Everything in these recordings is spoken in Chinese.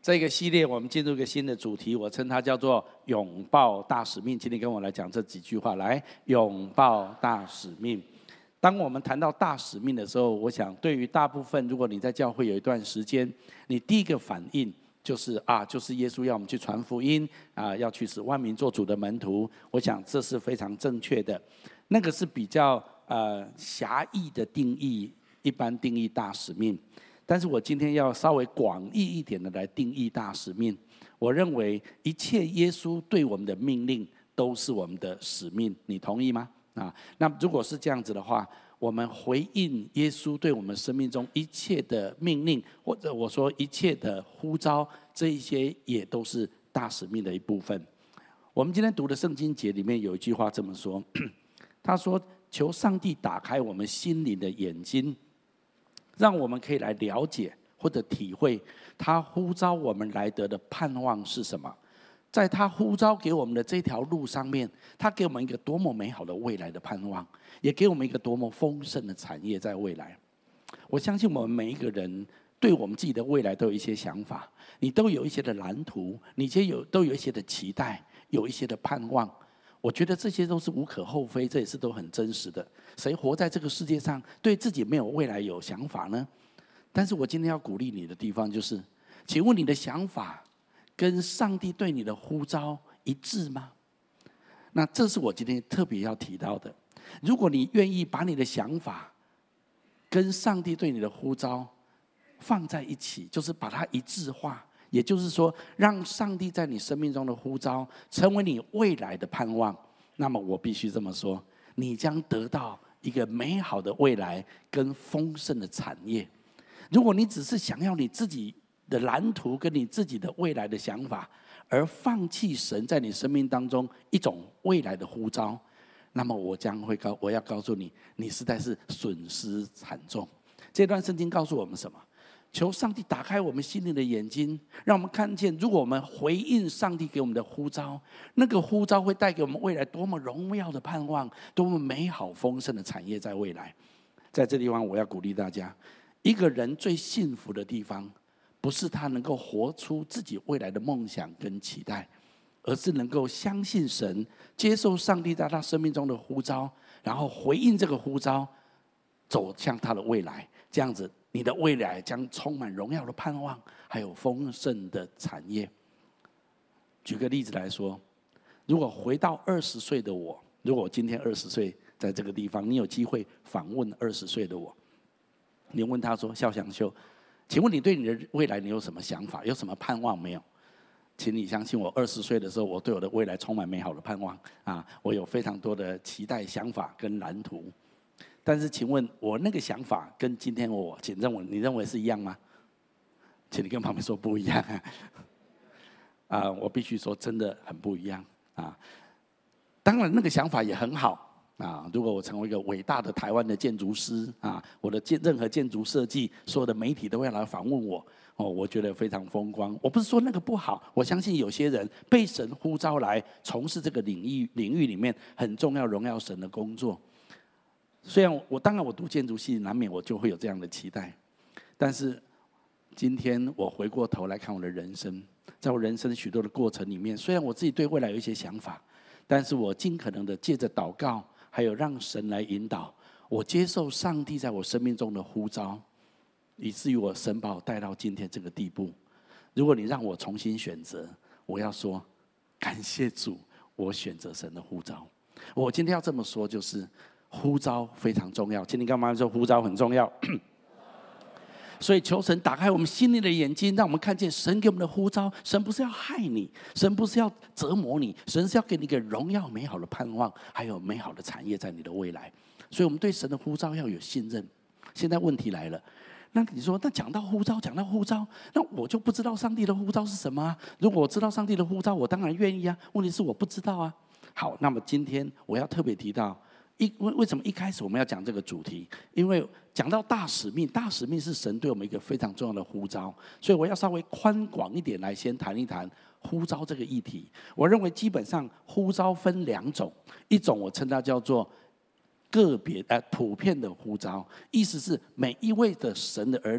这个系列我们进入一个新的主题，我称它叫做拥抱大使命。今天跟我来讲这几句话，来拥抱大使命。当我们谈到大使命的时候，我想对于大部分，如果你在教会有一段时间，你第一个反应就是就是耶稣要我们去传福音要去使万民做主的门徒。我想这是非常正确的，那个是比较狭义的定义，一般定义大使命。但是我今天要稍微广义一点的来定义大使命。我认为一切耶稣对我们的命令都是我们的使命，你同意吗？那如果是这样子的话，我们回应耶稣对我们生命中一切的命令，或者我说一切的呼召，这一些也都是大使命的一部分。我们今天读的圣经节里面有一句话这么说，他说：求上帝打开我们心灵的眼睛，让我们可以来了解或者体会他呼召我们来得的盼望是什么。在他呼召给我们的这条路上面，他给我们一个多么美好的未来的盼望，也给我们一个多么丰盛的产业在未来。我相信我们每一个人对我们自己的未来都有一些想法，你都有一些的蓝图，你都有一些的期待，有一些的盼望。我觉得这些都是无可厚非，这也是都很真实的。谁活在这个世界上对自己没有未来有想法呢？但是我今天要鼓励你的地方就是，请问你的想法跟上帝对你的呼召一致吗？那这是我今天特别要提到的。如果你愿意把你的想法跟上帝对你的呼召放在一起，就是把它一致化，也就是说让上帝在你生命中的呼召成为你未来的盼望，那么我必须这么说，你将得到一个美好的未来跟丰盛的产业。如果你只是想要你自己的蓝图跟你自己的未来的想法，而放弃神在你生命当中一种未来的呼召，那么我要告诉你，你实在是损失惨重。这段圣经告诉我们什么？求上帝打开我们心灵的眼睛，让我们看见，如果我们回应上帝给我们的呼召，那个呼召会带给我们未来多么荣耀的盼望，多么美好丰盛的产业在未来。在这地方我要鼓励大家，一个人最幸福的地方不是他能够活出自己未来的梦想跟期待，而是能够相信神，接受上帝在他生命中的呼召，然后回应这个呼召，走向他的未来。这样子你的未来将充满荣耀的盼望，还有丰盛的产业。举个例子来说，如果回到20岁的我，如果我今天20岁在这个地方，你有机会访问20岁的我，你问他说：肖祥修，请问你对你的未来你有什么想法，有什么盼望没有？请你相信我，20岁的时候我对我的未来充满美好的盼望我有非常多的期待想法跟蓝图。但是请问我那个想法跟今天你认为是一样吗？请你跟旁边说不一样我必须说真的很不一样当然那个想法也很好如果我成为一个伟大的台湾的建筑师我的任何建筑设计，所有的媒体都会来访问我我觉得非常风光。我不是说那个不好，我相信有些人被神呼召来从事这个领域里面很重要荣耀神的工作。虽然当然我读建筑系，难免我就会有这样的期待，但是今天我回过头来看我的人生，在我人生许多的过程里面，虽然我自己对未来有一些想法，但是我尽可能的借着祷告，还有让神来引导我，接受上帝在我生命中的呼召，以至于神把我带到今天这个地步。如果你让我重新选择，我要说感谢主，我选择神的呼召。我今天要这么说，就是呼召非常重要。请你干嘛说呼召很重要？所以求神打开我们心灵的眼睛，让我们看见神给我们的呼召。神不是要害你，神不是要折磨你，神是要给你一个荣耀美好的盼望，还有美好的产业在你的未来。所以我们对神的呼召要有信任。现在问题来了，那你说，那讲到呼召，那我就不知道上帝的呼召是什么如果我知道上帝的呼召，我当然愿意问题是我不知道好，那么今天我要特别提到为什么一开始我们要讲这个主题？因为讲到大使命，大使命是神对我们一个非常重要的呼召，所以我要稍微宽广一点来先谈一谈呼召这个议题。我认为基本上呼召分2种，一种我称它叫做个别普遍的呼召，意思是每一位的神的儿女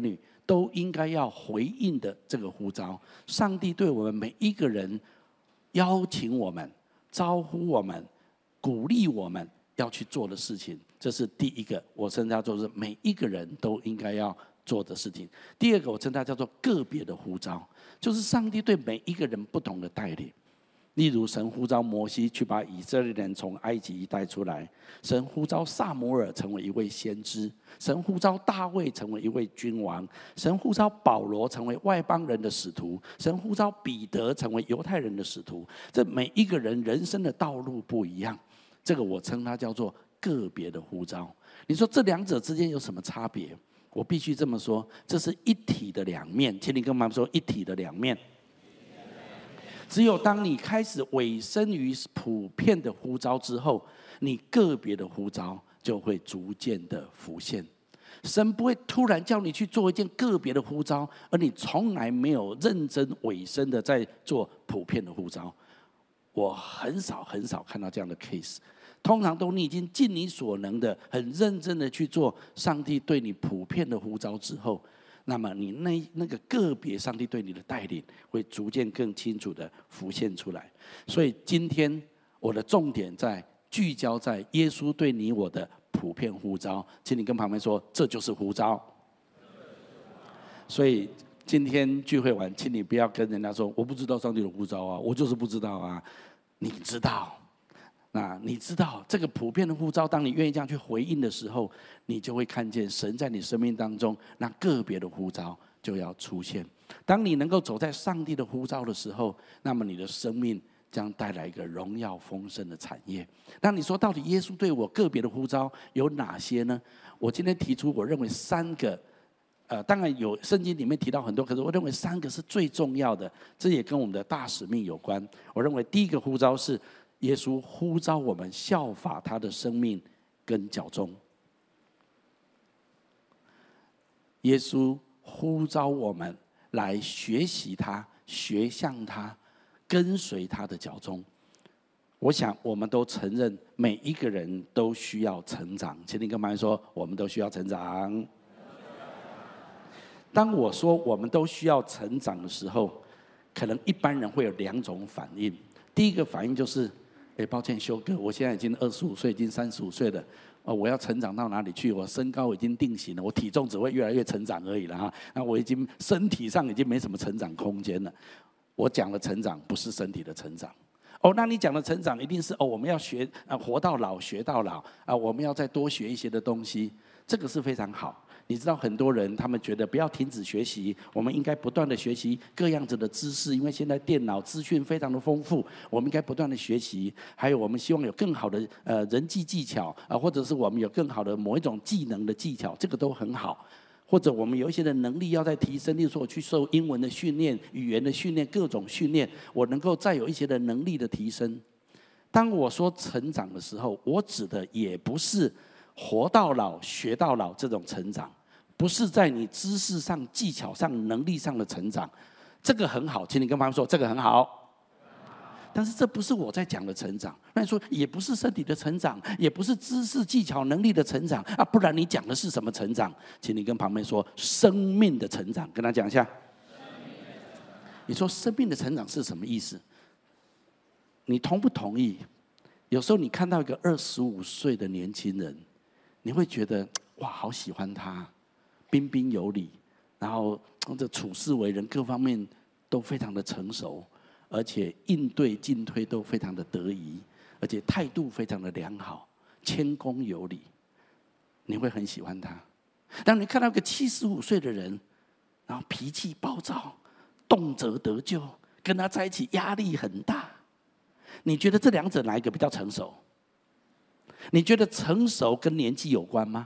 都应该要回应的这个呼召。上帝对我们每一个人邀请我们、招呼我们、鼓励我们要去做的事情，这是第一个，我称它做是每一个人都应该要做的事情。第二个，我称它叫做个别的呼召，就是上帝对每一个人不同的带领。例如，神呼召摩西去把以色列人从埃及带出来；神呼召撒母耳成为一位先知；神呼召大卫成为一位君王；神呼召保罗成为外邦人的使徒；神呼召彼得成为犹太人的使徒。这每一个人人生的道路不一样，这个我称它叫做个别的呼召。你说这两者之间有什么差别？我必须这么说，这是一体的两面。请你跟妈妈说，一体的两面。只有当你开始委身于普遍的呼召之后，你个别的呼召就会逐渐的浮现。神不会突然叫你去做一件个别的呼召，而你从来没有认真委身的在做普遍的呼召。我很少看到这样的 case， 通常都你已经尽你所能的、很认真的去做上帝对你普遍的呼召之后，那么你那个个别上帝对你的带领会逐渐更清楚的浮现出来。所以今天我的重点聚焦在耶稣对你我的普遍呼召，请你跟旁边说，这就是呼召。所以今天聚会完，请你不要跟人家说我不知道上帝的呼召啊，我就是不知道啊。你知道，那你知道这个普遍的呼召，当你愿意这样去回应的时候，你就会看见神在你生命当中那个别的呼召就要出现。当你能够走在上帝的呼召的时候，那么你的生命将带来一个荣耀丰盛的产业。那你说到底耶稣对我个别的呼召有哪些呢？我今天提出我认为3个，当然有圣经里面提到很多，可是我认为3个是最重要的，这也跟我们的大使命有关。我认为第一个呼召是耶稣呼召我们效法他的生命跟脚踪。耶稣呼召我们来学习他，学像他，跟随他的脚踪。我想我们都承认每一个人都需要成长，请你跟旁边说，我们都需要成长。当我说我们都需要成长的时候，可能一般人会有2种反应。第一个反应就是抱歉修哥，我现在已经25岁，已经35岁了，我要成长到哪里去？我身高已经定型了，我体重只会越来越成长而已了哈。那我已经身体上已经没什么成长空间了。我讲的成长不是身体的成长。那你讲的成长一定是我们要学活到老学到老我们要再多学一些的东西，这个是非常好。你知道很多人他们觉得不要停止学习，我们应该不断的学习各样子的知识，因为现在电脑资讯非常的丰富，我们应该不断的学习。还有我们希望有更好的人际技巧或者是我们有更好的某一种技能的技巧，这个都很好。或者我们有一些的能力要再提升，例如说我去受英文的训练、语言的训练、各种训练，我能够再有一些的能力的提升。当我说成长的时候，我指的也不是活到老学到老这种成长，不是在你知识上技巧上能力上的成长，这个很好，请你跟旁边说这个很好，但是这不是我在讲的成长。那你说也不是身体的成长，也不是知识技巧能力的成长不然你讲的是什么成长？请你跟旁边说生命的成长，跟他讲一下。你说生命的成长是什么意思？你同不同意？有时候你看到一个25岁的年轻人，你会觉得哇，好喜欢他，彬彬有礼，然后这处事为人各方面都非常的成熟，而且应对进退都非常的得宜，而且态度非常的良好，谦恭有礼，你会很喜欢他。当你看到一个75岁的人，然后脾气暴躁，动辄得咎，跟他在一起压力很大，你觉得这2者哪一个比较成熟？你觉得成熟跟年纪有关吗？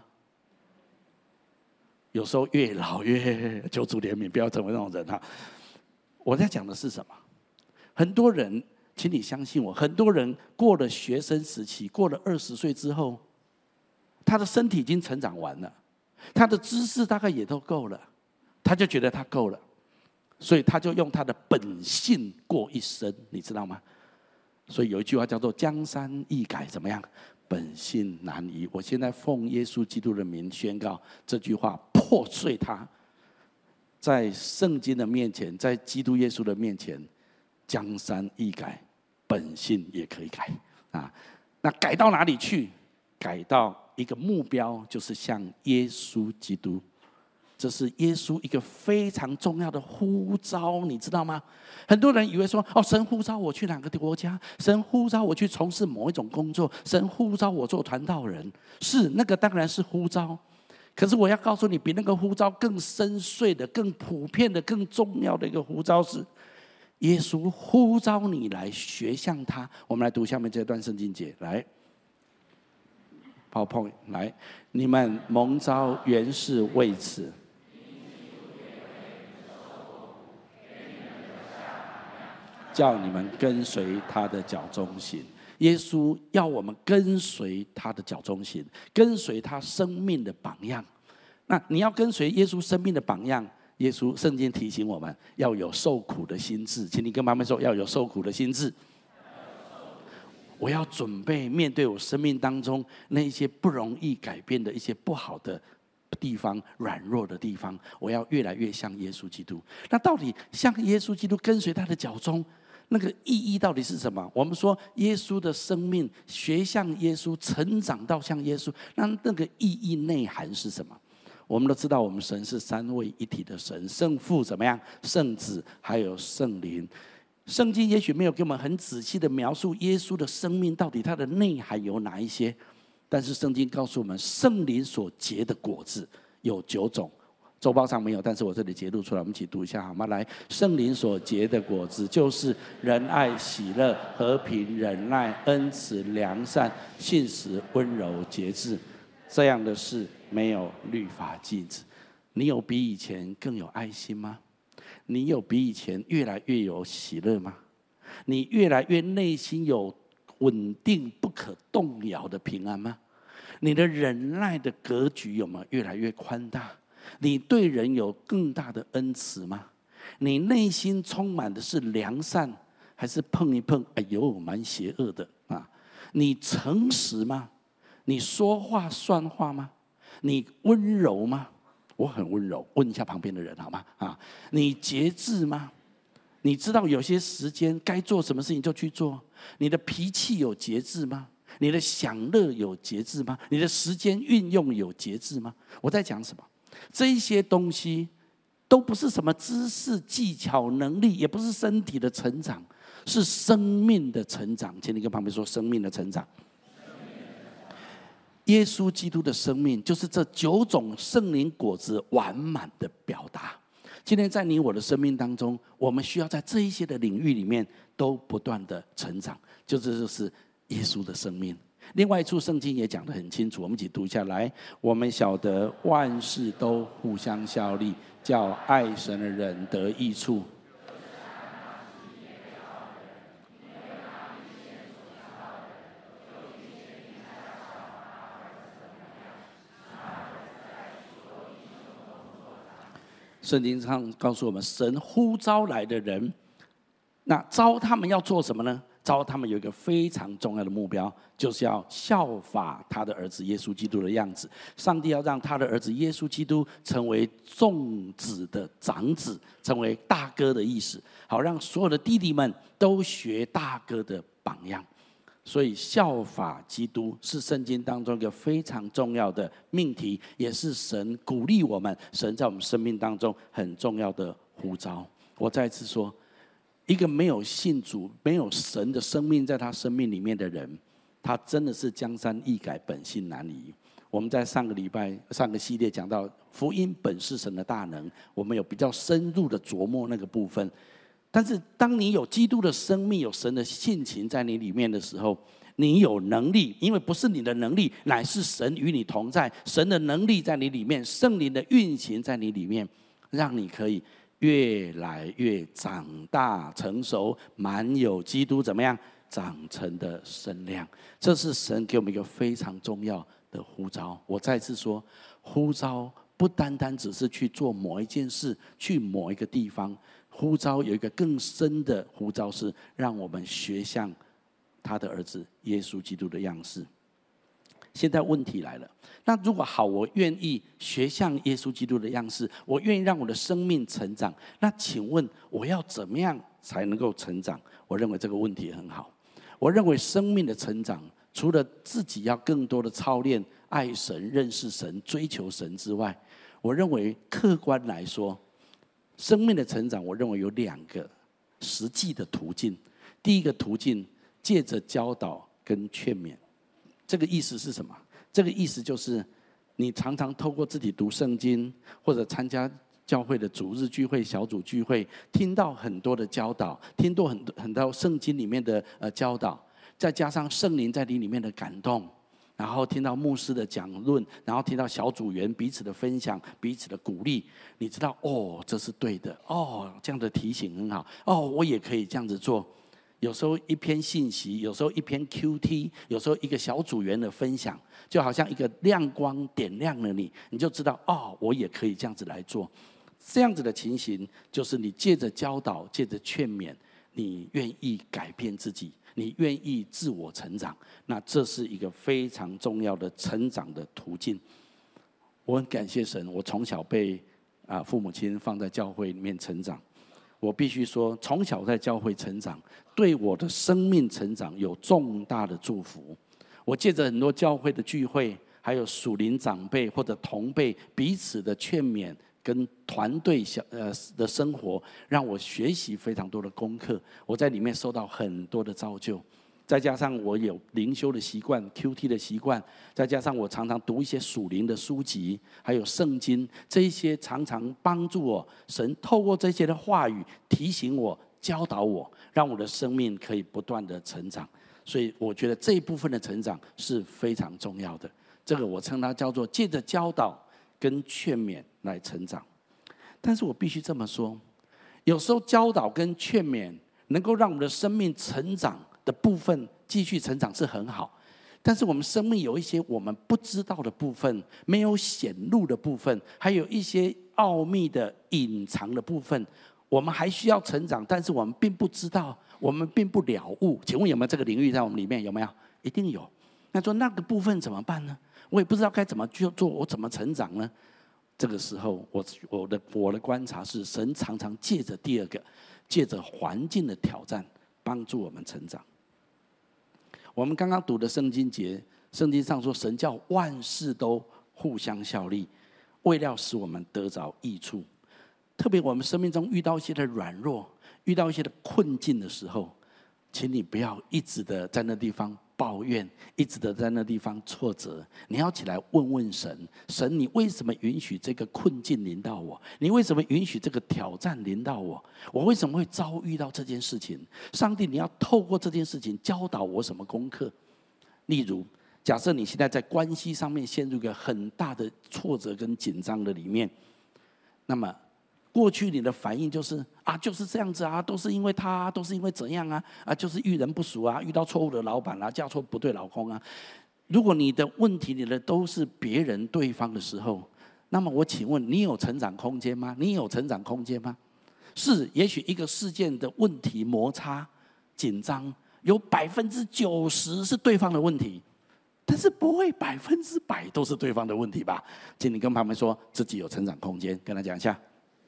有时候越老越求主怜悯，不要成为那种人哈。我在讲的是什么？很多人，请你相信我，很多人过了学生时期，过了20岁之后，他的身体已经成长完了，他的知识大概也都够了，他就觉得他够了，所以他就用他的本性过一生，你知道吗？所以有一句话叫做江山易改，怎么样？本性难移。我现在奉耶稣基督的名宣告，这句话破碎它。 在圣经的面前，在基督耶稣的面前，江山易改，本性也可以改啊。那改到哪里去？改到一个目标，就是向耶稣基督。这是耶稣一个非常重要的呼召，你知道吗？很多人以为说，神呼召我去哪个国家，神呼召我去从事某一种工作，神呼召我做传道人，是那个当然是呼召。可是我要告诉你，比那个呼召更深邃的、更普遍的、更重要的一个呼召是，耶稣呼召你来学像他。我们来读下面这段圣经节，来。PowerPoint 来，你们蒙召原是为此，叫你们跟随他的脚中行。耶稣要我们跟随他的脚中行，跟随他生命的榜样。那你要跟随耶稣生命的榜样，耶稣圣经提醒我们要有受苦的心志，请你跟妈妈说要有受苦的心志。我要准备面对我生命当中那一些不容易改变的一些不好的地方、软弱的地方，我要越来越像耶稣基督。那到底像耶稣基督跟随他的脚中，那个意义到底是什么？我们说耶稣的生命学像耶稣，成长到像耶稣，那个意义内涵是什么？我们都知道，我们神是三位一体的神，圣父怎么样？圣子还有圣灵。圣经也许没有给我们很仔细的描述耶稣的生命到底它的内涵有哪一些，但是圣经告诉我们，圣灵所结的果子有9种。周报上没有，但是我这里节录出来，我们一起读一下好吗？来，圣灵所结的果子就是仁爱、喜乐、和平、忍耐、恩慈、良善、信实、温柔、节制。这样的事没有律法禁止。你有比以前更有爱心吗？你有比以前越来越有喜乐吗？你越来越内心有稳定不可动摇的平安吗？你的忍耐的格局有没有越来越宽大？你对人有更大的恩慈吗？你内心充满的是良善，还是碰一碰，哎呦，蛮邪恶的啊？你诚实吗？你说话算话吗？你温柔吗？我很温柔，问一下旁边的人好吗？啊，你节制吗？你知道有些时间该做什么事情就去做。你的脾气有节制吗？你的享乐有节制吗？你的时间运用有节制吗？我在讲什么？这一些东西都不是什么知识、技巧、能力，也不是身体的成长，是生命的成长。请你跟旁边说，生命的成长。耶稣基督的生命就是这9种圣灵果子完满的表达。今天在你我的生命当中，我们需要在这一些的领域里面都不断的成长，这就是耶稣的生命。另外一处圣经也讲得很清楚，我们一起读下来。我们晓得万事都互相效力，叫爱神的人得益处。圣经上告诉我们，神呼召来的人，那召他们要做什么呢？召他们有一个非常重要的目标，就是要效法他的儿子耶稣基督的样子。上帝要让他的儿子耶稣基督成为众子的长子，成为大哥的意思，好让所有的弟弟们都学大哥的榜样。所以效法基督是圣经当中一个非常重要的命题，也是神鼓励我们，神在我们生命当中很重要的呼召。我再次说，一个没有信主、没有神的生命在他生命里面的人，他真的是江山易改，本性难移。我们在上个系列讲到福音本是神的大能，我们有比较深入的琢磨那个部分。但是当你有基督的生命，有神的性情在你里面的时候，你有能力，因为不是你的能力，乃是神与你同在，神的能力在你里面，圣灵的运行在你里面，让你可以越来越长大成熟，满有基督怎么样长成的身量。这是神给我们一个非常重要的呼召。我再次说，呼召不单单只是去做某一件事，去某一个地方，呼召有一个更深的呼召，是让我们学像他的儿子耶稣基督的样式。 现在问题来了，那如果好，我愿意学像耶稣基督的样式，我愿意让我的生命成长，那请问我要怎么样才能够成长？我认为这个问题很好。我认为生命的成长，除了自己要更多的操练爱神、认识神、追求神之外，我认为客观来说，生命的成长，我认为有2个实际的途径。第一个途径，借着教导跟劝勉。这个意思是什么？这个意思就是，你常常透过自己读圣经，或者参加教会的主日聚会、小组聚会，听到很多的教导，听到很多圣经里面的教导，再加上圣灵在你里面的感动，然后听到牧师的讲论，然后听到小组员彼此的分享、彼此的鼓励，你知道哦，这是对的哦，这样的提醒很好哦，我也可以这样子做。有时候一篇信息，有时候一篇 QT， 有时候一个小组员的分享，就好像一个亮光点亮了你，你就知道哦，我也可以这样子来做。这样子的情形，就是你借着教导，借着劝勉，你愿意改变自己，你愿意自我成长，那这是一个非常重要的成长的途径。我很感谢神，我从小被父母亲放在教会里面成长。我必须说，从小在教会成长，对我的生命成长有重大的祝福。我借着很多教会的聚会，还有属灵长辈或者同辈彼此的劝勉，跟团队的生活，让我学习非常多的功课。我在里面受到很多的造就。再加上我有灵修的习惯、QT 的习惯，再加上我常常读一些属灵的书籍，还有圣经，这一些常常帮助我。神透过这些的话语提醒我、教导我，让我的生命可以不断的成长。所以我觉得这一部分的成长是非常重要的。这个我称它叫做借着教导跟劝勉来成长。但是我必须这么说，有时候教导跟劝勉能够让我们的生命成长的部分继续成长是很好，但是我们生命有一些我们不知道的部分，没有显露的部分，还有一些奥秘的隐藏的部分，我们还需要成长，但是我们并不知道，我们并不了悟。请问有没有这个领域在我们里面？有没有？一定有。那说那个部分怎么办呢？我也不知道该怎么去做，我怎么成长呢？这个时候，我的观察是，神常常借着第二个，借着环境的挑战，帮助我们成长。我们刚刚读的圣经节，圣经上说，神叫万事都互相效力，为了使我们得着益处。特别我们生命中遇到一些的软弱，遇到一些的困境的时候，请你不要一直的在那地方抱怨，一直的在那地方挫折。你要起来问问神，神你为什么允许这个困境临到我？你为什么允许这个挑战临到我？我为什么会遭遇到这件事情？上帝，你要透过这件事情教导我什么功课？例如，假设你现在在关系上面陷入一个很大的挫折跟紧张的里面，那么过去你的反应就是就是这样子都是因为他，都是因为怎样就是遇人不淑遇到错误的老板嫁错不对老公如果你的问题，你的都是别人对方的时候，那么我请问你有成长空间吗？你有成长空间吗？是，也许一个事件的问题、摩擦、紧张，有90%是对方的问题，但是不会100%都是对方的问题吧？请你跟旁边说自己有成长空间，跟他讲一下。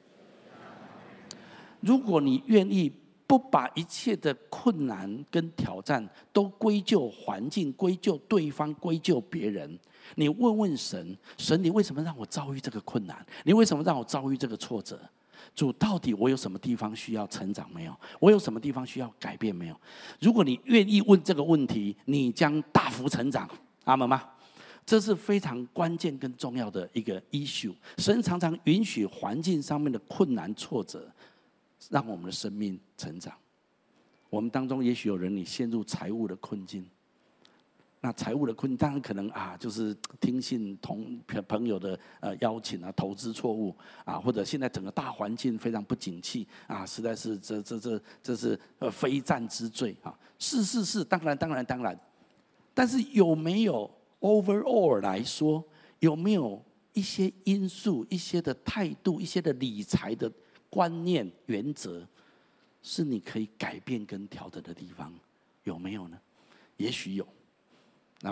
如果你愿意不把一切的困难跟挑战都归咎环境、归咎对方、归咎别人，你问问神，神你为什么让我遭遇这个困难？你为什么让我遭遇这个挫折？主，到底我有什么地方需要成长没有？我有什么地方需要改变没有？如果你愿意问这个问题，你将大幅成长。阿们吗？这是非常关键跟重要的一个 issue。神常常允许环境上面的困难挫折，让我们的生命成长。我们当中也许有人你陷入财务的困境，那财务的困境当然可能就是听信朋友的邀请投资错误或者现在整个大环境非常不景气实在是这是非战之罪是，当然。但是有没有 overall 来说，有没有一些因素、一些的态度、一些的理财的观念、原则，是你可以改变跟调整的地方，有没有呢？也许有。那么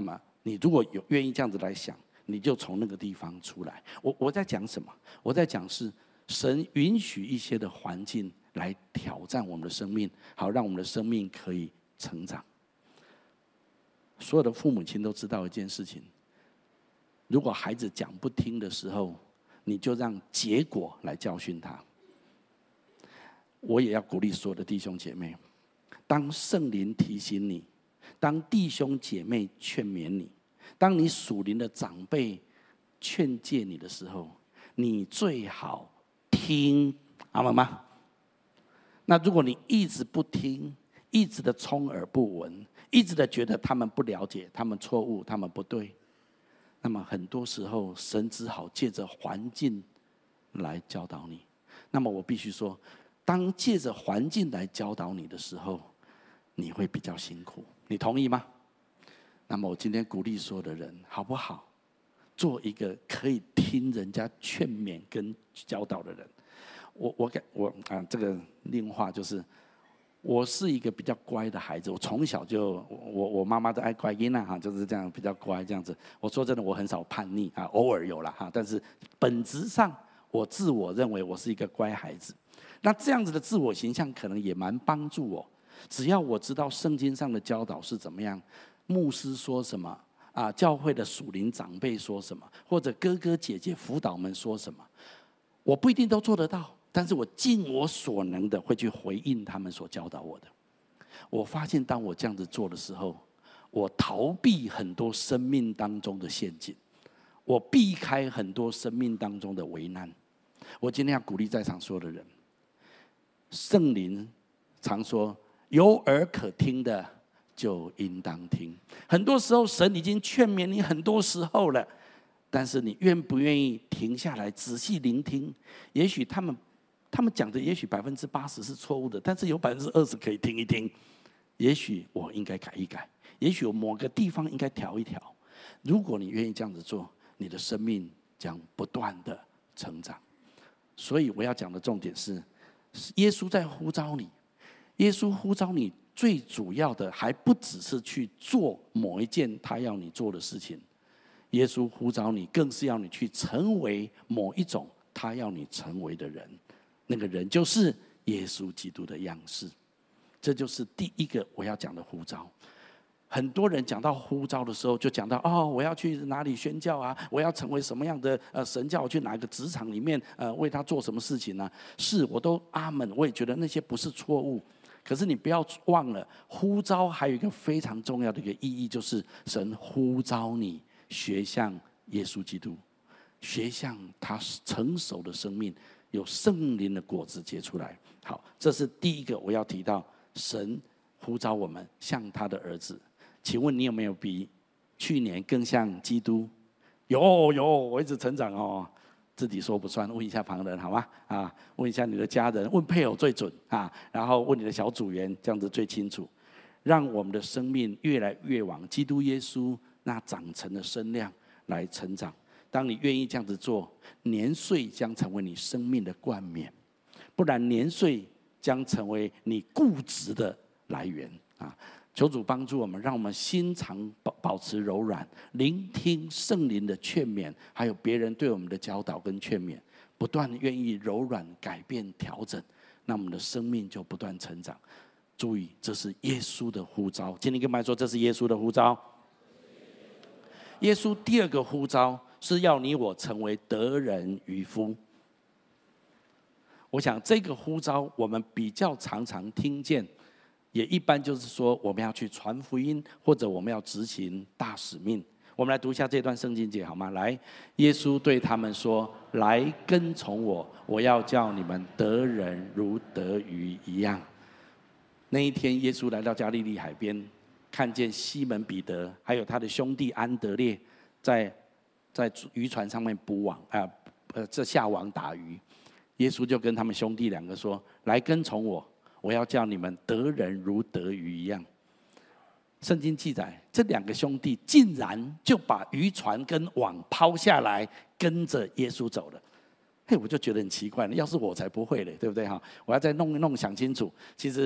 你如果有愿意这样子来想，你就从那个地方出来。我在讲什么？我在讲是神允许一些的环境来挑战我们的生命，好让我们的生命可以成长。所有的父母亲都知道一件事情：如果孩子讲不听的时候，你就让结果来教训他。我也要鼓励所有的弟兄姐妹，当圣灵提醒你，当弟兄姐妹劝勉你，当你属灵的长辈劝诫你的时候，你最好听，阿们吗？那如果你一直不听，一直的充耳不闻，一直的觉得他们不了解，他们错误，他们不对，那么很多时候神只好借着环境来教导你。那么我必须说，当借着环境来教导你的时候，你会比较辛苦，你同意吗？那么我今天鼓励所有的人，好不好？做一个可以听人家劝勉跟教导的人。这个另话就是，我是一个比较乖的孩子，我从小就我妈妈都爱乖囡啊，就是这样比较乖这样子。我说真的，我很少叛逆啊，偶尔有啦哈，但是本质上我自我认为我是一个乖孩子。那这样子的自我形象可能也蛮帮助我，只要我知道圣经上的教导是怎么样，牧师说什么啊，教会的属灵长辈说什么，或者哥哥姐姐辅导们说什么，我不一定都做得到，但是我尽我所能的会去回应他们所教导我的。我发现当我这样子做的时候，我逃避很多生命当中的陷阱，我避开很多生命当中的危难。我今天要鼓励在场所有的人，圣灵常说有耳可听的就应当听。很多时候神已经劝勉你很多时候了，但是你愿不愿意停下来仔细聆听？也许他们讲的也许80%是错误的，但是有20%可以听一听。也许我应该改一改，也许我某个地方应该调一调。如果你愿意这样子做，你的生命将不断的成长。所以我要讲的重点是，耶稣在呼召你，耶稣呼召你最主要的还不只是去做某一件他要你做的事情，耶稣呼召你更是要你去成为某一种他要你成为的人，那个人就是耶稣基督的样式。这就是第一个我要讲的呼召。很多人讲到呼召的时候，就讲到我要去哪里宣教啊，我要成为什么样的神叫我去哪个职场里面为他做什么事情啊？是，我都阿们，我也觉得那些不是错误。可是你不要忘了，呼召还有一个非常重要的一个意义，就是神呼召你学像耶稣基督，学像他成熟的生命，有圣灵的果子结出来。好，这是第一个我要提到，神呼召我们像他的儿子。请问你有没有比去年更像基督？有，我一直成长哦。自己说不算，问一下旁人好吗？问一下你的家人，问配偶最准啊，然后问你的小组员，这样子最清楚。让我们的生命越来越往基督耶稣那长成的身量来成长。当你愿意这样子做，年岁将成为你生命的冠冕，不然年岁将成为你固执的来源啊！求主帮助我们，让我们心常保持柔软，聆听圣灵的劝勉，还有别人对我们的教导跟劝勉，不断愿意柔软改变调整，那我们的生命就不断成长。注意，这是耶稣的呼召。今天跟我们说，这是耶稣的呼召。耶稣第二个呼召是要你我成为得人渔夫。我想这个呼召我们比较常听见，也一般就是说我们要去传福音，或者我们要执行大使命。我们来读一下这段圣经节好吗？来，耶稣对他们说：来跟从我，我要叫你们得人如得鱼一样。那一天耶稣来到加利利海边，看见西门彼得还有他的兄弟安德烈在渔船上面捕网这下网打鱼。耶稣就跟他们兄弟两个说：来跟从我，我要叫你们得人如得鱼一样。圣经记载，这两个兄弟竟然就把渔船跟网抛下来，跟着耶稣走了。我就觉得很奇怪了，要是我才不会嘞，对不对？我要再弄想清楚。其实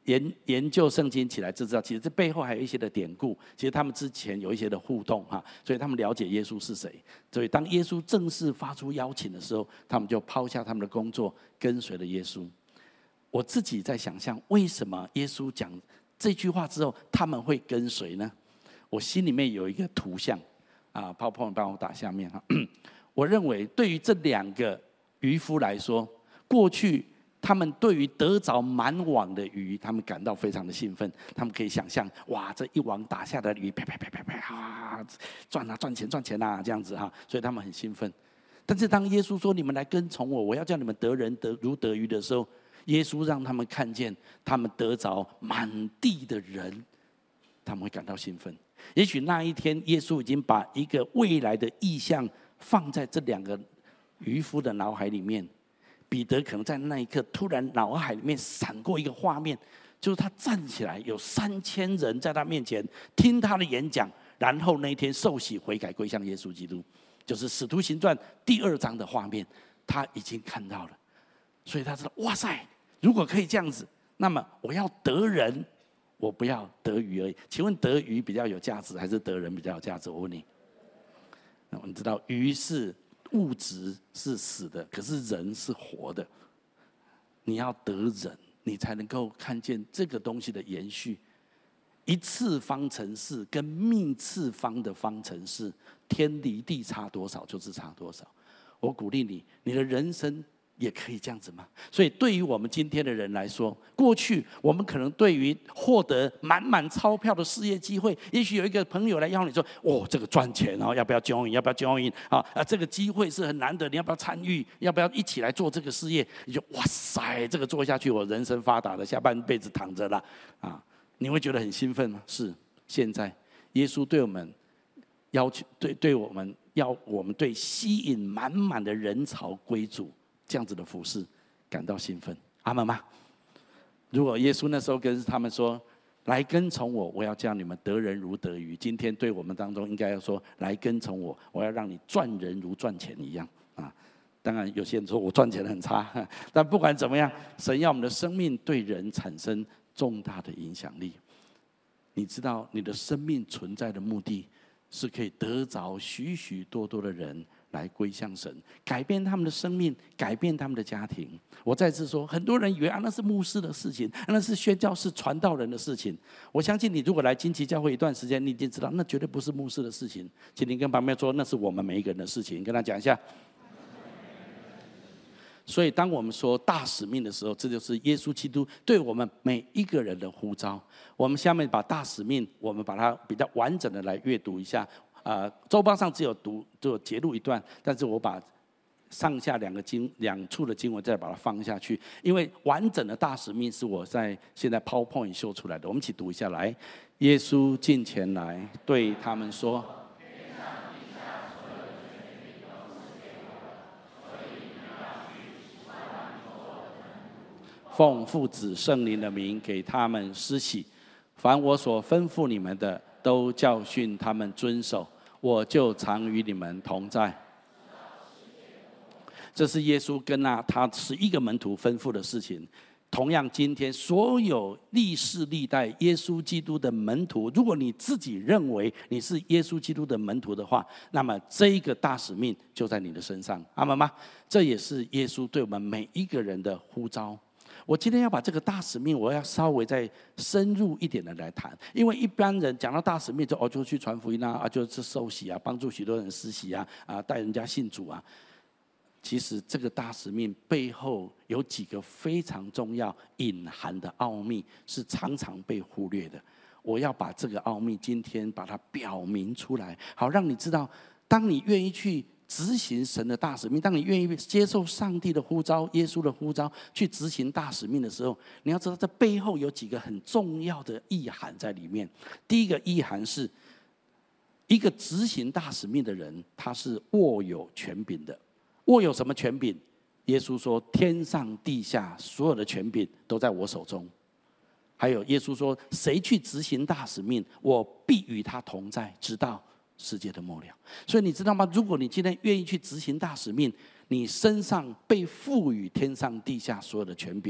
研究圣经起来就知道，其实这背后还有一些的典故。其实他们之前有一些的互动哈，所以他们了解耶稣是谁。所以当耶稣正式发出邀请的时候，他们就抛下他们的工作，跟随了耶稣。我自己在想象，为什么耶稣讲这句话之后，他们会跟随呢？我心里面有一个图像啊，PowerPoint帮我打下面哈。我认为对于这2个渔夫来说，过去他们对于得着满网的鱼，他们感到非常的兴奋。他们可以想象，哇，这一网打下的鱼，啪啪啪啪啪，啊，赚钱啊，这样子哈，所以他们很兴奋。但是当耶稣说你们来跟从我，我要叫你们得人如得鱼的时候，耶稣让他们看见他们得着满地的人，他们会感到兴奋。也许那一天，耶稣已经把一个未来的意象放在这2个渔夫的脑海里面。彼得可能在那一刻突然脑海里面闪过一个画面，就是他站起来，有3000人在他面前听他的演讲，然后那一天受洗悔改归向耶稣基督，就是使徒行传第2章的画面，他已经看到了。所以他知道，哇塞，如果可以这样子，那么我要得人，我不要得鱼而已。请问得鱼比较有价值，还是得人比较有价值？我问你。你知道鱼是物质是死的，可是人是活的。你要得人，你才能够看见这个东西的延续。1次方程式跟幂次方的方程式，天离地差多少就是差多少。我鼓励你，你的人生也可以这样子吗？所以对于我们今天的人来说，过去我们可能对于获得满满钞票的事业机会，也许有一个朋友来邀你说，哦，这个赚钱哦，要不要 join？ 要不要 join？ 这个机会是很难得，你要不要参与？要不要一起来做这个事业？你就哇塞，这个做下去，我人生发达了，下半辈子躺着了啊！你会觉得很兴奋吗？是。现在耶稣对我们要求，对我们要我们对吸引满满的人潮归主这样子的服事感到兴奋，阿们吗？如果耶稣那时候跟他们说，来跟从我，我要叫你们得人如得鱼。今天对我们当中应该要说，来跟从我，我要让你赚人如赚钱一样啊！当然有些人说我赚钱很差，但不管怎么样，神要我们的生命对人产生重大的影响力。你知道你的生命存在的目的是可以得着许许多多的人来归向神，改变他们的生命，改变他们的家庭。我再次说，很多人以为那是牧师的事情，那是宣教士传道人的事情。我相信你如果来金旗教会一段时间，你已经知道那绝对不是牧师的事情。请你跟旁边说，那是我们每一个人的事情，跟他讲一下。所以当我们说大使命的时候，这就是耶稣基督对我们每一个人的呼召。我们下面把大使命，我们把它比较完整的来阅读一下。周报上只有截录一段，但是我把上下两处的经文再把它放下去，因为完整的大使命是我现在 PowerPoint 秀出来的。我们一起读一下来。耶稣近前来对他们说，奉父子圣灵的名给他们施洗，凡我所吩咐你们的，都教训他们遵守，我就常与你们同在。这是耶稣跟他11个门徒吩咐的事情。同样，今天所有历世历代耶稣基督的门徒，如果你自己认为你是耶稣基督的门徒的话，那么这一个大使命就在你的身上，阿们吗？这也是耶稣对我们每一个人的呼召。我今天要把这个大使命，我要稍微再深入一点的来谈，因为一般人讲到大使命就去传福音啊，就是受洗啊，帮助许多人施洗啊，带人家信主啊。其实这个大使命背后有几个非常重要、隐含的奥秘，是常常被忽略的。我要把这个奥秘今天把它表明出来，好让你知道，当你愿意去执行神的大使命，当你愿意接受上帝的呼召、耶稣的呼召去执行大使命的时候，你要知道这背后有几个很重要的意涵在里面。第一个意涵是，一个执行大使命的人，他是握有权柄的。握有什么权柄？耶稣说，天上地下所有的权柄都在我手中。还有耶稣说，谁去执行大使命，我必与他同在，直到世界的末了。所以你知道吗？如果你今天愿意去执行大使命，你身上被赋予天上地下所有的权柄，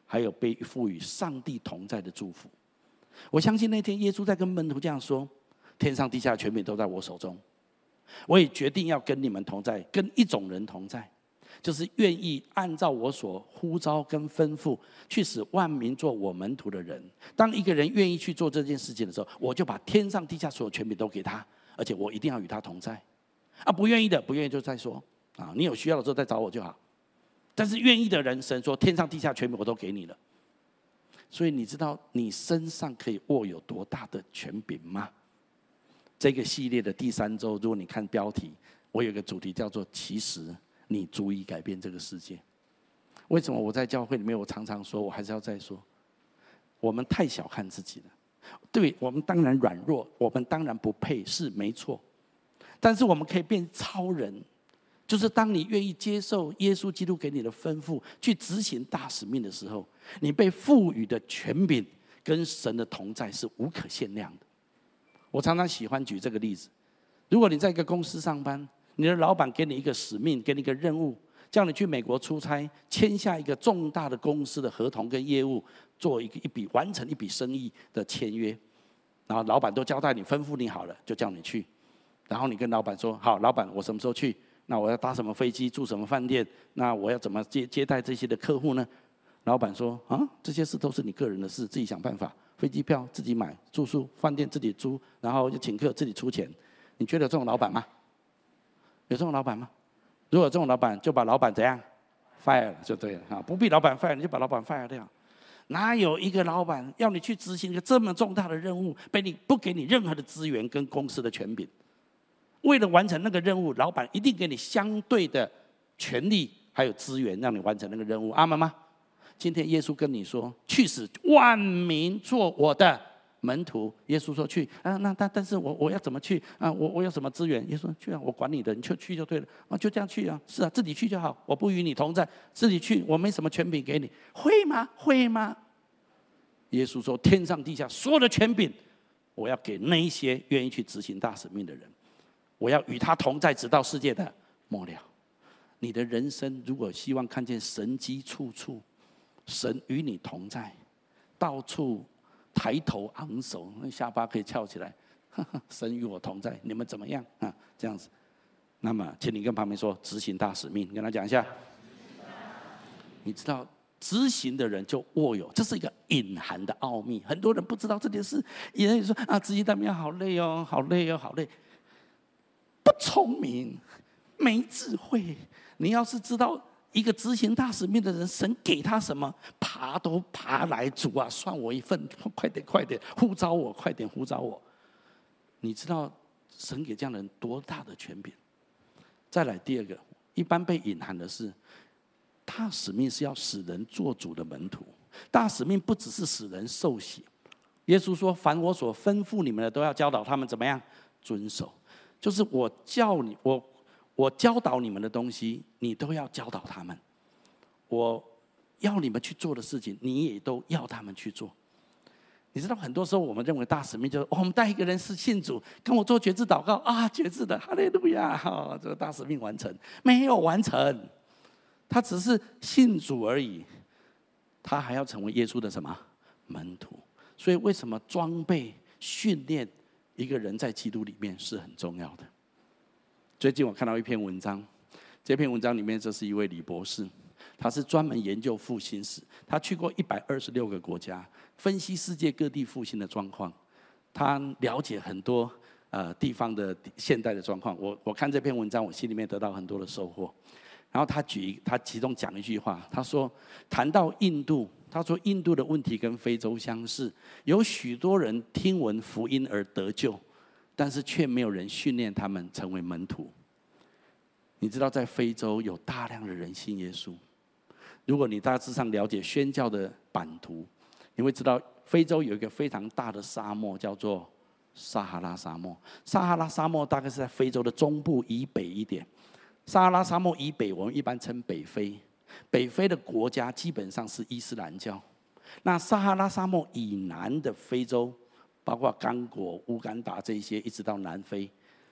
还有被赋予上帝同在的祝福。我相信那天耶稣在跟门徒这样说：天上地下的权柄都在我手中，我也决定要跟你们同在，跟一种人同在，就是愿意按照我所呼召跟吩咐去使万民做我门徒的人。当一个人愿意去做这件事情的时候，我就把天上地下所有权柄都给他，而且我一定要与他同在。不愿意的，不愿意就再说你有需要的时候再找我就好。但是愿意的人，神说天上地下权柄我都给你了。所以你知道你身上可以握有多大的权柄吗？这个系列的第3周，如果你看标题，我有一个主题叫做其实你足以改变这个世界。为什么我在教会里面我常常说，我还是要再说，我们太小看自己了。对，我们当然软弱，我们当然不配，是没错。但是我们可以变超人，就是当你愿意接受耶稣基督给你的吩咐，去执行大使命的时候，你被赋予的权柄跟神的同在是无可限量的。我常常喜欢举这个例子：如果你在一个公司上班，你的老板给你一个使命，给你一个任务，叫你去美国出差，签下一个重大的公司的合同跟业务，做完成一笔生意的签约，然后老板都交代你，吩咐你好了，就叫你去。然后你跟老板说：好，老板，我什么时候去？那我要搭什么飞机，住什么饭店？那我要怎么接待这些的客户呢？老板说：这些事都是你个人的事，自己想办法。飞机票自己买，住宿饭店自己租，然后就请客自己出钱。你觉得有这种老板吗？有这种老板吗？如果有这种老板，就把老板怎样 fire 了就对了。不必老板 fire， 你就把老板 fire 掉。哪有一个老板要你去执行一个这么重大的任务，不给你任何的资源跟公司的权柄？为了完成那个任务，老板一定给你相对的权利还有资源，让你完成那个任务。阿们吗？今天耶稣跟你说，去使万民做我的门徒。耶稣说去但是我要怎么去我有什么资源？耶稣说去我管你的，你就去就对了就这样去是自己去就好，我不与你同在，自己去，我没什么权柄给你，会吗？会吗？耶稣说，天上地下所有的权柄，我要给那一些愿意去执行大使命的人，我要与他同在，直到世界的末了。你的人生如果希望看见神迹处处，神与你同在，到处抬头昂首，下巴可以翘起来，神与我同在，你们怎么样这样子。那么请你跟旁边说，执行大使命，跟他讲一下。你知道执行的人就握有，这是一个隐含的奥秘，很多人不知道这件事。有人说执行大使命好累哦，好累哦，好累。不聪明，没智慧。你要是知道一个执行大使命的人，神给他什么，爬都爬来，主啊，算我一份，快点快点，呼召我，快点呼召我。你知道神给这样的人多大的权柄？再来第二个，一般被隐含的是，大使命是要使人做主的门徒。大使命不只是使人受洗，耶稣说：凡我所吩咐你们的，都要教导他们怎么样遵守。就是我教导你们的东西，你都要教导他们。我要你们去做的事情，你也都要他们去做。你知道，很多时候我们认为大使命就是我们带一个人是信主，跟我做决志祷告决志的，哈利路亚，这个大使命完成。没有完成，他只是信主而已，他还要成为耶稣的什么门徒。所以为什么装备训练一个人在基督里面是很重要的？最近我看到一篇文章，这篇文章里面这是一位李博士，他是专门研究复兴史，他去过126个国家，分析世界各地复兴的状况，他了解很多地方的现代的状况。我看这篇文章，我心里面得到很多的收获。然后他其中讲一句话，他说谈到印度，他说印度的问题跟非洲相似，有许多人听闻福音而得救，但是却没有人训练他们成为门徒。你知道在非洲有大量的人信耶稣。如果你大致上了解宣教的版图，你会知道非洲有一个非常大的沙漠，叫做撒哈拉沙漠。撒哈拉沙漠大概是在非洲的中部以北一点。撒哈拉沙漠以北，我们一般称北非。北非的国家基本上是伊斯兰教。那撒哈拉沙漠以南的非洲，包括刚果、乌干达这些，一直到南非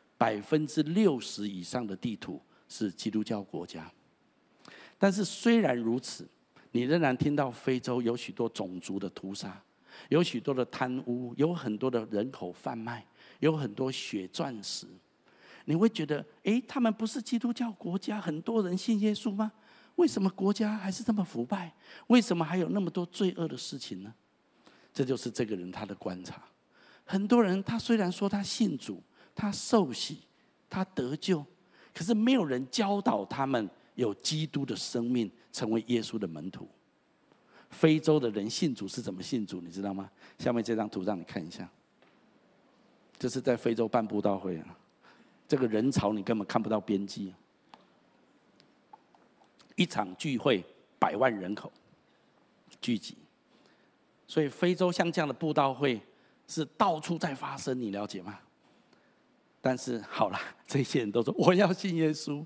，60%以上的地图是基督教国家。但是虽然如此， 你仍然听到非洲有许多种族的屠杀，有许多的贪污，有很多的人口贩卖，有很多血钻石。你会觉得，他们不是基督教国家，很多人信耶稣吗？为什么国家还是这么腐败？为什么还有那么多罪恶的事情呢？这就是这个人他的观察。很多人他虽然说他信主，他受洗，他得救，可是没有人教导他们有基督的生命，成为耶稣的门徒。非洲的人信主是怎么信主，你知道吗？下面这张图让你看一下，这是在非洲办布道会啊。这个人潮你根本看不到边际，一场聚会100万人口聚集，所以非洲像这样的布道会是到处在发生，你了解吗？但是好了，这些人都说我要信耶稣，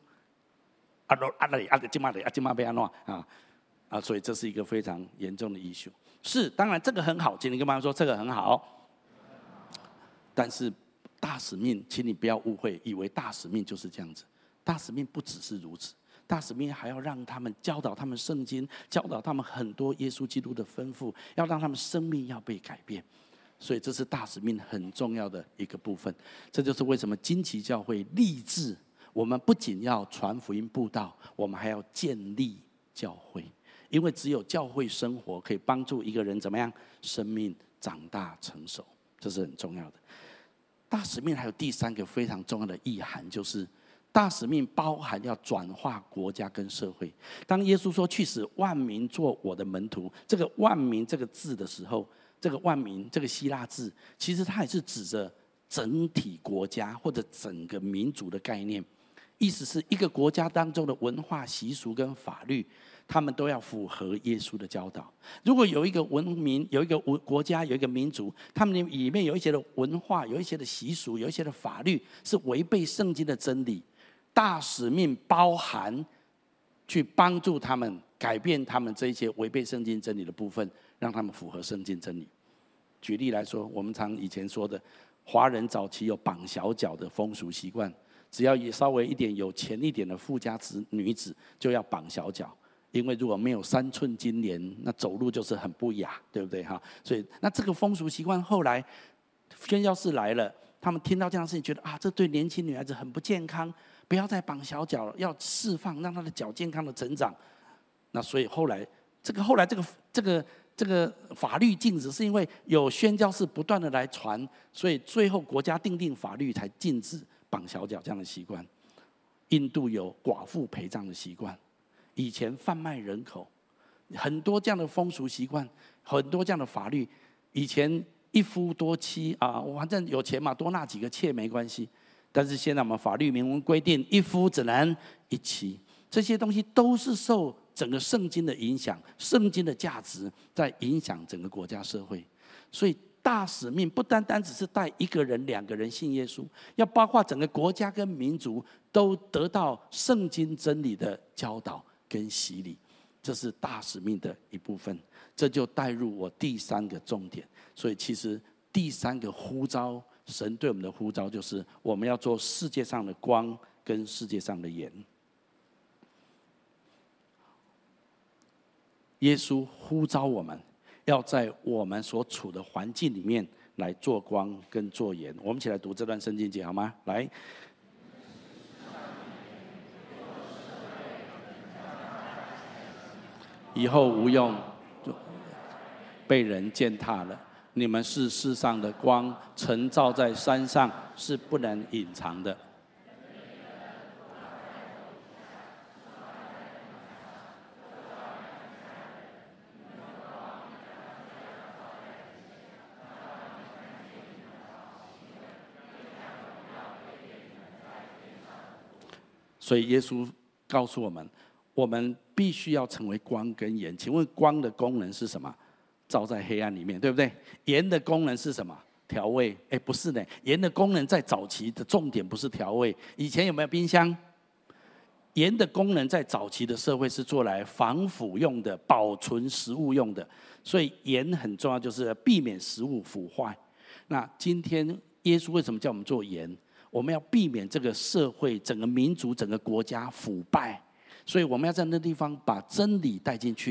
所以这是一个非常严重的 issue。是，当然这个很好，请你跟妈妈说这个很好，但是大使命，请你不要误会，以为大使命就是这样子。大使命不只是如此，大使命还要让他们教导他们圣经，教导他们很多耶稣基督的吩咐，要让他们生命要被改变。所以这是大使命很重要的一个部分。这就是为什么金旗教会立志，我们不仅要传福音布道，我们还要建立教会，因为只有教会生活可以帮助一个人怎么样，生命长大成熟，这是很重要的。大使命还有第3个非常重要的意涵，就是大使命包含要转化国家跟社会。当耶稣说去使万民做我的门徒，这个万民这个字的时候，这个万民这个希腊字，其实它也是指着整体国家或者整个民族的概念。意思是一个国家当中的文化习俗跟法律，他们都要符合耶稣的教导。如果有一个文明，有一个国家，有一个民族，他们里面有一些的文化，有一些的习俗，有一些的法律是违背圣经的真理，大使命包含去帮助他们改变他们这一些违背圣经真理的部分，让他们符合圣经真理。举例来说，我们常以前说的，华人早期有绑小脚的风俗习惯，只要稍微一点有钱一点的富家女子就要绑小脚，因为如果没有3寸金莲，那走路就是很不雅，对不对哈？所以那这个风俗习惯后来宣教士来了，他们听到这样的事情，觉得这对年轻女孩子很不健康，不要再绑小脚了，要释放，让她的脚健康的成长。那所以后来这个法律禁止，是因为有宣教士不断的来传，所以最后国家订定法律才禁止绑小脚这样的习惯。印度有寡妇陪葬的习惯，以前贩卖人口，很多这样的风俗习惯，很多这样的法律。以前一夫多妻我反正有钱嘛，多纳几个妾没关系。但是现在我们法律明文规定，一夫只能1妻。这些东西都是受整个圣经的影响，圣经的价值在影响整个国家社会。所以大使命不单单只是带1个人、2个人信耶稣，要包括整个国家跟民族都得到圣经真理的教导跟洗礼，这是大使命的一部分。这就带入我第3个重点。所以其实第3个呼召，神对我们的呼召就是我们要做世界上的光跟世界上的盐。耶稣呼召我们要在我们所处的环境里面来做光跟做盐。我们一起来读这段圣经节好吗？来，以后无用，被人践踏了。你们是世上的光，晨照在山上，是不能隐藏的。所以耶稣告诉我们，我们必须要成为光跟盐。请问光的功能是什么？照在黑暗里面，对不对？盐的功能是什么？调味。不是呢，盐的功能在早期的重点不是调味。以前有没有冰箱？盐的功能在早期的社会是做来防腐用的，保存食物用的。所以盐很重要，就是避免食物腐坏。那今天耶稣为什么叫我们做盐？我们要避免这个社会、整个民族、整个国家腐败，所以我们要在那地方把真理带进去，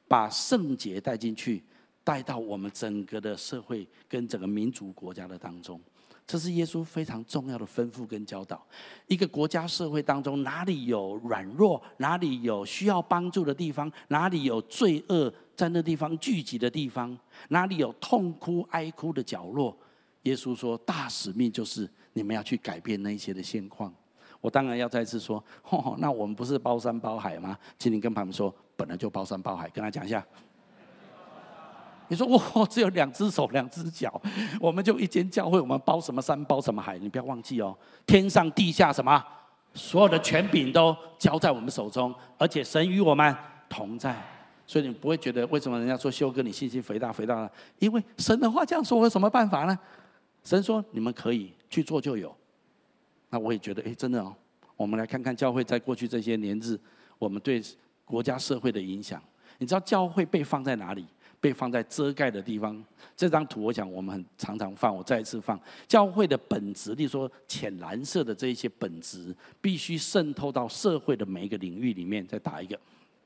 把圣洁带进去，带到我们整个的社会跟整个民族国家的当中。这是耶稣非常重要的吩咐跟教导。一个国家社会当中，哪里有软弱，哪里有需要帮助的地方，哪里有罪恶在那地方聚集的地方，哪里有痛哭哀哭的角落，耶稣说大使命就是你们要去改变那些的现况。我当然要再次说，那我们不是包山包海吗？请你跟旁边说，本来就包山包海，跟他讲一下。你说我只有2只手2只脚，我们就一间教会，我们包什么山包什么海？你不要忘记哦，天上地下什么，所有的权柄都交在我们手中，而且神与我们同在。所以你不会觉得为什么人家说修哥你信心肥大肥大呢？因为神的话这样说，我有什么办法呢？神说你们可以去做就有。那我也觉得真的哦。我们来看看教会在过去这些年日，我们对国家社会的影响。你知道教会被放在哪里？被放在遮盖的地方。这张图我想我们很常常放，我再一次放。教会的本质，例如说浅蓝色的这一些本质，必须渗透到社会的每一个领域里面。再打一个，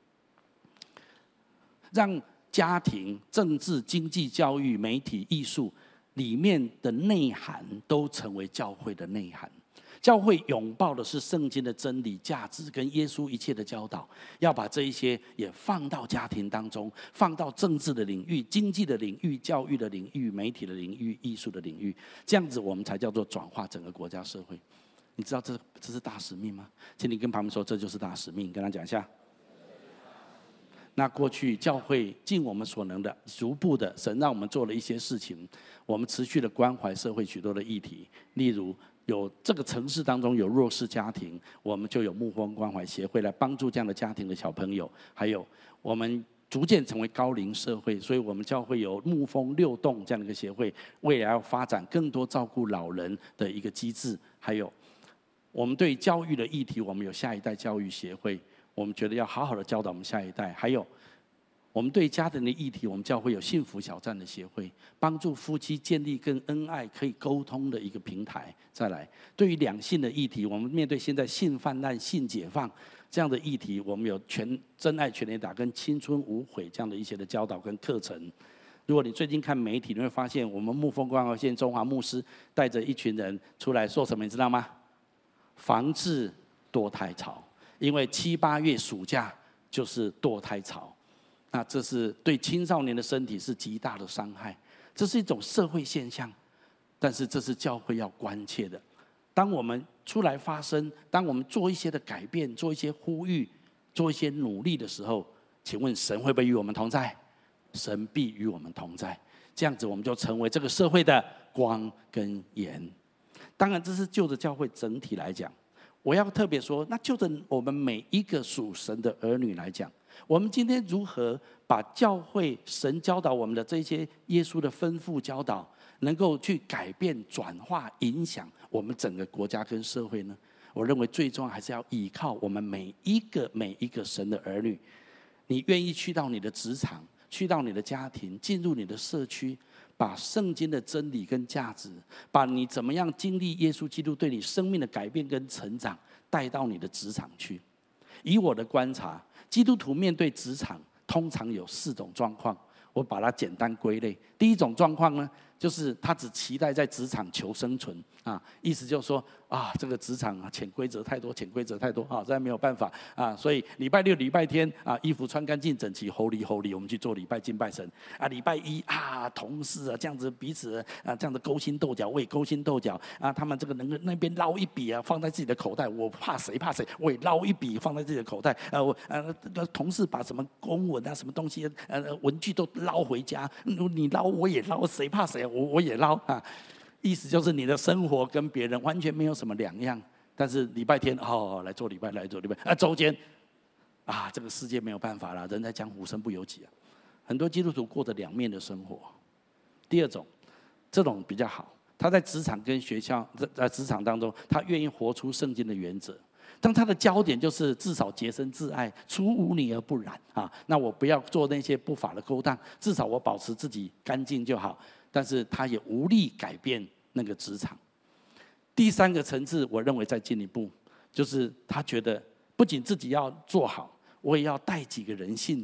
让家庭、政治、经济、教育、媒体、艺术里面的内涵都成为教会的内涵。教会拥抱的是圣经的真理、价值跟耶稣一切的教导，要把这一些也放到家庭当中，放到政治的领域、经济的领域、教育的领域、媒体的领域、艺术的领域，这样子我们才叫做转化整个国家社会。你知道这是大使命吗？请你跟旁边说，这就是大使命，跟他讲一下。那过去教会尽我们所能的，逐步的，神让我们做了一些事情，我们持续的关怀社会许多的议题，例如有这个城市当中有弱势家庭，我们就有牧风关怀协会来帮助这样的家庭的小朋友，还有我们逐渐成为高龄社会，所以我们教会有牧风6栋这样的一个协会，未来要发展更多照顾老人的一个机制，还有我们对教育的议题，我们有下一代教育协会，我们觉得要好好的教导我们下一代，还有我们对家庭的议题，我们教会有幸福小站的协会，帮助夫妻建立更恩爱、可以沟通的一个平台。再来，对于两性的议题，我们面对现在性泛滥、性解放这样的议题，我们有真爱全垒打跟青春无悔这样的一些的教导跟课程。如果你最近看媒体，你会发现我们牧风关怀线中华牧师带着一群人出来说什么，你知道吗？防治堕胎潮，因为7、8月暑假就是堕胎潮。那这是对青少年的身体是极大的伤害，这是一种社会现象，但是这是教会要关切的。当我们出来发声，当我们做一些的改变，做一些呼吁，做一些努力的时候，请问神会不会与我们同在？神必与我们同在，这样子我们就成为这个社会的光跟盐。当然这是就着教会整体来讲，我要特别说，那就着我们每一个属神的儿女来讲，我们今天如何把教会神教导我们的这些耶稣的吩咐教导，能够去改变、转化、影响我们整个国家跟社会呢？我认为最重要还是要依靠我们每一个神的儿女。你愿意去到你的职场，去到你的家庭，进入你的社区，把圣经的真理跟价值，把你怎么样经历耶稣基督对你生命的改变跟成长带到你的职场去。以我的观察，基督徒面对职场通常有4种状况，我把它简单归类。第一种状况呢，就是他只期待在职场求生存啊，意思就是说啊，这个职场啊潜规则太多，潜规则太多啊，实在没有办法啊，所以礼拜6、礼拜天啊，衣服穿干净整齐 ，Holy Holy， 我们去做礼拜敬拜神啊。礼拜1啊，同事啊这样子彼此啊这样子勾心斗角，我也勾心斗角啊，他们这个那边捞一笔啊放在自己的口袋，我怕谁，我也捞一笔放在自己的口袋同事把什么公文啊什么东西文具都捞回家，你捞我也捞，谁怕谁，我也捞啊。意思就是你的生活跟别人完全没有什么两样，但是礼拜天来做礼拜啊，周间啊，这个世界没有办法了，人在江湖身不由己啊。很多基督徒过着2面的生活。第二种，这种比较好，他在职场跟学校在职场当中，他愿意活出圣经的原则。当他的焦点就是至少洁身自爱，出污泥而不染啊，那我不要做那些不法的勾当，至少我保持自己干净就好。但是他也无力改变那个职场。第3个层次，我认为再进一步，就是他觉得不仅自己要做好，我也要带几个人信主，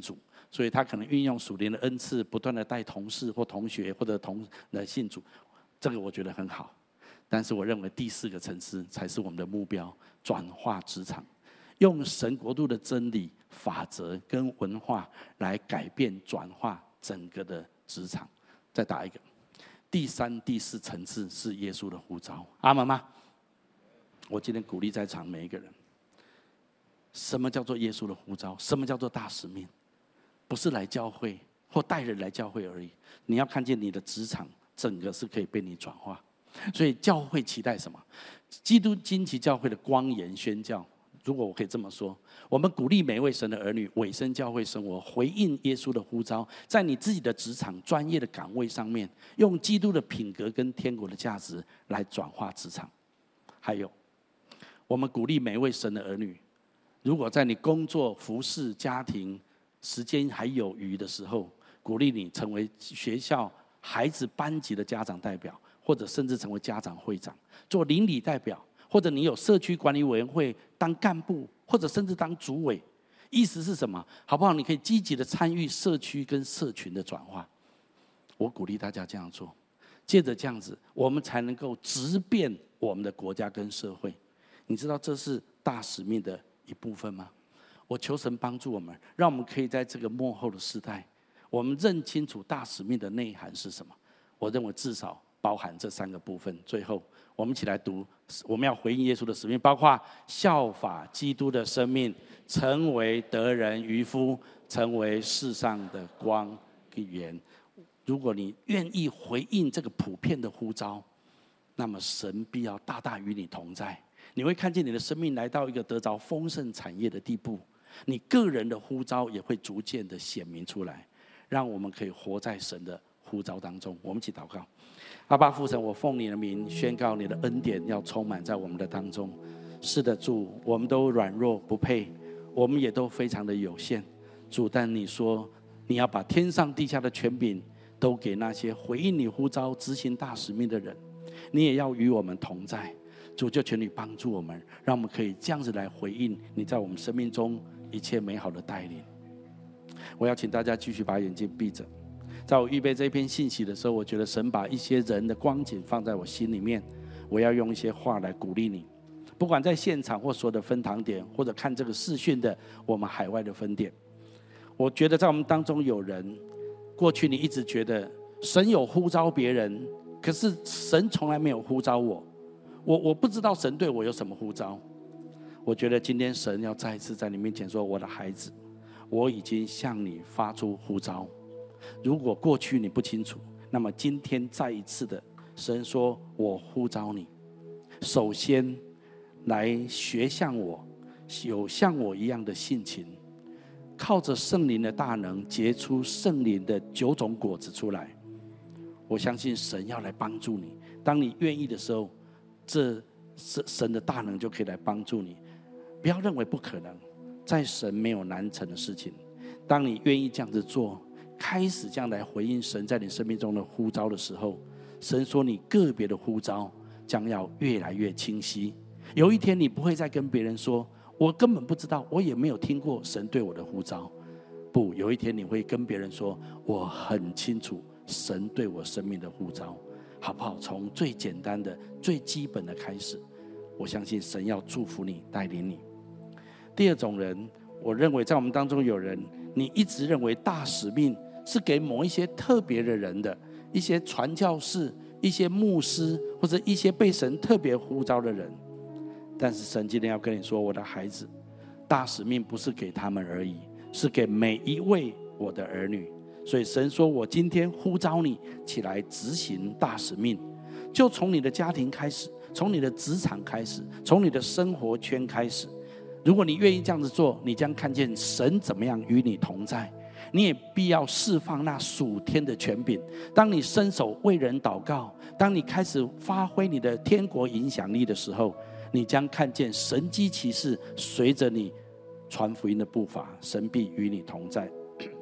所以他可能运用属灵的恩赐，不断的带同事或同学或者信主，这个我觉得很好。但是我认为第4个层次才是我们的目标，转化职场，用神国度的真理、法则跟文化来改变、转化整个的职场。再打一个，第3、第4层次是耶稣的呼召，阿们吗？我今天鼓励在场每一个人，什么叫做耶稣的呼召？什么叫做大使命？不是来教会或带人来教会而已，你要看见你的职场整个是可以被你转化。所以教会期待什么？基督惊奇教会的光言宣教，如果我可以这么说，我们鼓励每一位神的儿女委身教会生活，回应耶稣的呼召，在你自己的职场专业的岗位上面，用基督的品格跟天国的价值来转化职场。还有，我们鼓励每一位神的儿女，如果在你工作、服事、家庭时间还有余的时候，鼓励你成为学校孩子班级的家长代表，或者甚至成为家长会长，做邻里代表，或者你有社区管理委员会当干部，或者甚至当主委。意思是什么？好不好？你可以积极的参与社区跟社群的转化。我鼓励大家这样做，借着这样子，我们才能够直变我们的国家跟社会。你知道这是大使命的一部分吗？我求神帮助我们，让我们可以在这个末后的时代，我们认清楚大使命的内涵是什么。我认为至少包含这3个部分。最后，我们一起来读，我们要回应耶稣的使命，包括效法基督的生命，成为得人渔夫，成为世上的光与盐。如果你愿意回应这个普遍的呼召，那么神必要大大与你同在。你会看见你的生命来到一个得着丰盛产业的地步，你个人的呼召也会逐渐的显明出来，让我们可以活在神的呼召当中。我们一起祷告。阿爸父神，我奉你的名宣告你的恩典要充满在我们的当中。是的，主，我们都软弱不配，我们也都非常的有限。主，但你说你要把天上地下的权柄都给那些回应你呼召、执行大使命的人，你也要与我们同在。主，就求你帮助我们，让我们可以这样子来回应你在我们生命中一切美好的带领。我要请大家继续把眼睛闭着。在我预备这篇信息的时候，我觉得神把一些人的光景放在我心里面，我要用一些话来鼓励你。不管在现场或所有的分堂点，或者看这个视讯的我们海外的分店，我觉得在我们当中有人，过去你一直觉得神有呼召别人，可是神从来没有呼召我。我不知道神对我有什么呼召。我觉得今天神要再一次在你面前说，我的孩子，我已经向你发出呼召。如果过去你不清楚，那么今天再一次的，神说我呼召你，首先来学像我，有像我一样的性情，靠着圣灵的大能结出圣灵的9种果子出来。我相信神要来帮助你，当你愿意的时候，这神的大能就可以来帮助你。不要认为不可能，在神没有难成的事情。当你愿意这样子做，开始这样来回应神在你生命中的呼召的时候，神说你个别的呼召将要越来越清晰。有一天你不会再跟别人说，我根本不知道，我也没有听过神对我的呼召。不，有一天你会跟别人说，我很清楚神对我生命的呼召。好不好？从最简单的、最基本的开始，我相信神要祝福你、带领你。第二种人，我认为在我们当中有人，你一直认为大使命是给某一些特别的人的，一些传教士、一些牧师，或者一些被神特别呼召的人。但是神今天要跟你说，我的孩子，大使命不是给他们而已，是给每一位我的儿女。所以神说，我今天呼召你起来执行大使命，就从你的家庭开始，从你的职场开始，从你的生活圈开始。如果你愿意这样子做，你将看见神怎么样与你同在。你也必要释放那属天的权柄。当你伸手为人祷告，当你开始发挥你的天国影响力的时候，你将看见神迹奇事随着你传福音的步伐，神必与你同在。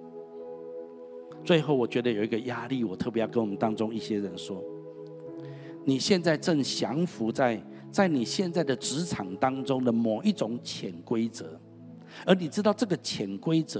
最后，我觉得有一个压力，我特别要跟我们当中一些人说：你现在正降服在你现在的职场当中的某一种潜规则，而你知道这个潜规则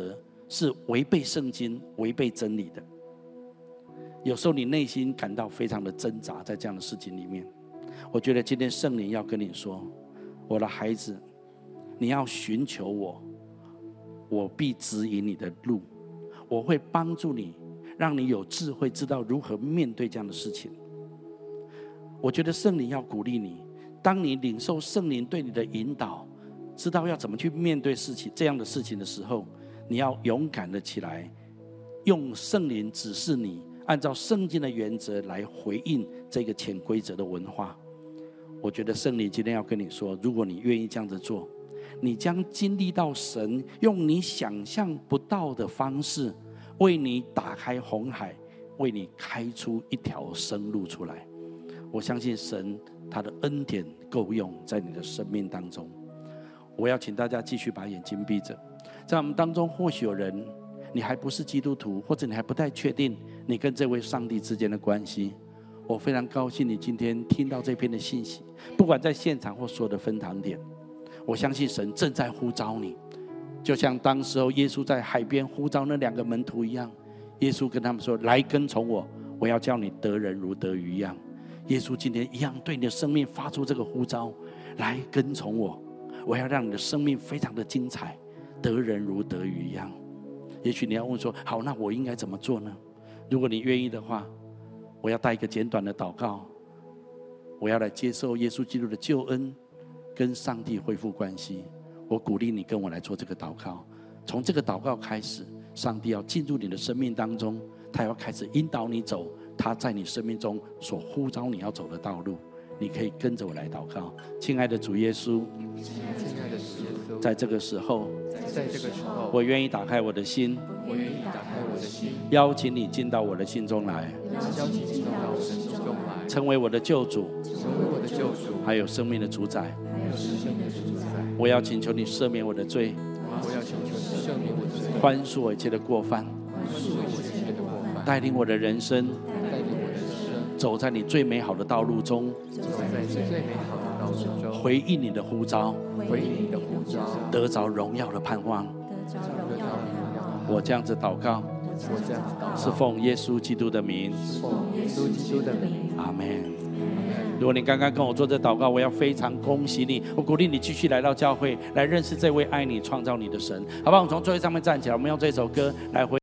是违背圣经、违背真理的。有时候你内心感到非常的挣扎，在这样的事情里面，我觉得今天圣灵要跟你说，我的孩子，你要寻求我，我必指引你的路，我会帮助你，让你有智慧，知道如何面对这样的事情。我觉得圣灵要鼓励你，当你领受圣灵对你的引导，知道要怎么去面对这样的事情的时候，你要勇敢的起来，用圣灵指示你，按照圣经的原则来回应这个潜规则的文化。我觉得圣灵今天要跟你说，如果你愿意这样子做，你将经历到神用你想象不到的方式为你打开红海，为你开出一条生路出来。我相信神他的恩典够用在你的生命当中。我要请大家继续把眼睛闭着。在我们当中或许有人你还不是基督徒，或者你还不太确定你跟这位上帝之间的关系。我非常高兴你今天听到这篇的信息，不管在现场或所有的分堂点，我相信神正在呼召你，就像当时候耶稣在海边呼召那2个门徒一样。耶稣跟他们说，来跟从我，我要叫你得人如得鱼一样。耶稣今天一样对你的生命发出这个呼召，来跟从我，我要让你的生命非常的精彩，得人如得鱼一样。也许你要问说，好，那我应该怎么做呢？如果你愿意的话，我要带一个简短的祷告，我要来接受耶稣基督的救恩，跟上帝恢复关系。我鼓励你跟我来做这个祷告。从这个祷告开始，上帝要进入你的生命当中，他要开始引导你走他在你生命中所呼召你要走的道路。你可以跟着我来祷告。亲爱的主耶稣，在这个时候，我愿意打开我的心，邀请你进到我的心中来，成为我的救主，还有生命的主宰。我要请求你赦免我的罪，宽恕我一切的过犯，带领我的人生走在你最美好的道路中，回应你的呼召，得着荣耀的盼望。我这样子祷告，是奉耶稣基督的名，阿们。如果你刚刚跟我做这祷告，我要非常恭喜你，我鼓励你继续来到教会，来认识这位爱你创造你的神，好不好？我们从座位上面站起来，我们用这首歌来回